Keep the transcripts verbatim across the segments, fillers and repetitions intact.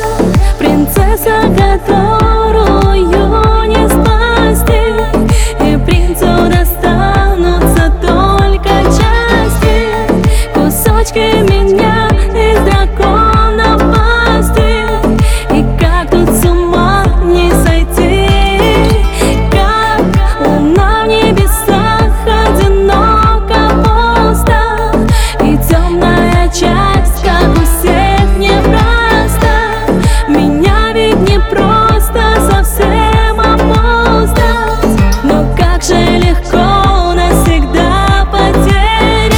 принцесса, которую не спасти, и принцу достанутся только части, кусочки меня из дракона пасти. И как тут с ума не сойти, как луна в небесах одиноко пусто, и темная часть, как у всех, непроста. Меня ведь не просто совсем опустить, но как же легко навсегда потерять.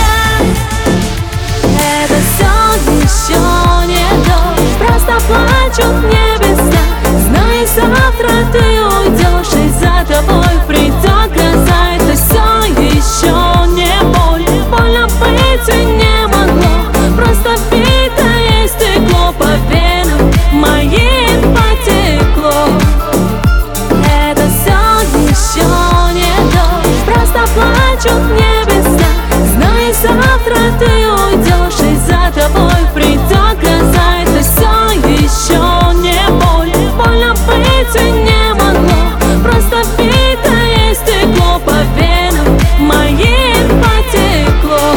Это все еще не дождь, просто плачут небеса. Знай, завтра ты уйдешь, и за тобой придет гроза. Это все еще не боль, больно быть и не могло. Просто битое стекло по венам моим потекло. Это все еще не дождь, просто плачут небеса. Знай, завтра ты уйдешь, и за тобой придет гроза. Это все еще не боль, больно быть и не могло. Просто битое стекло по венам моим потекло.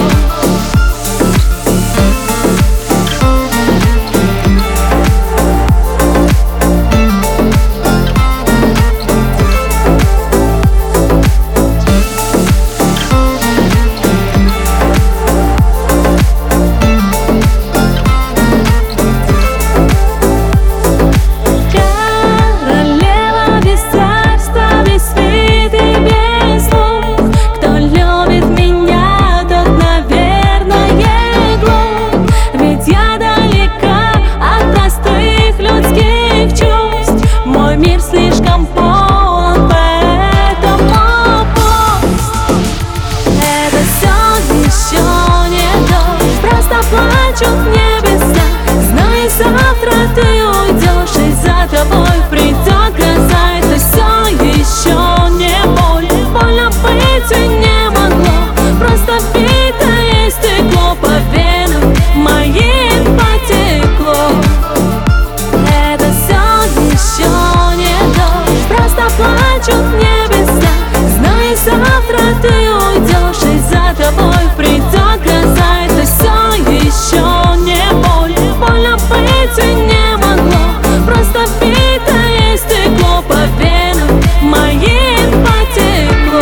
Мир слишком полон, поэтому пусть. Это все еще не дождь, просто плачут небеса. Знай, завтра ты уйдешь, и за тобой придет гроза. Это все еще не боль, больно быть и не могло. Просто битое стекло по венам моим потекло. Это все еще просто плачут небеса. Знай, завтра ты уйдешь, и за тобой придет гроза. Это все еще не боль, больно быть и не могло. Просто битое стекло по венам моим потекло.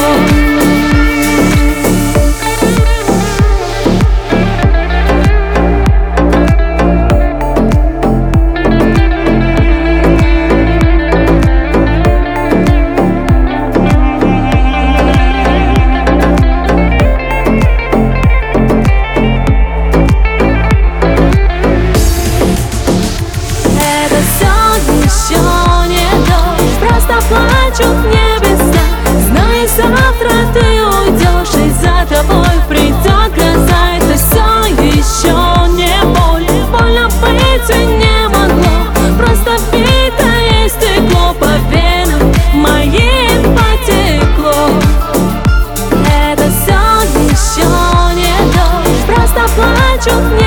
Еще не дождь, просто плачут небеса. Знай, завтра ты уйдешь, и за тобой придет гроза. Это все еще не боль, больно быть и не могло. Просто битое стекло по венам моим потекло. Это все еще не дождь, просто плачут небеса.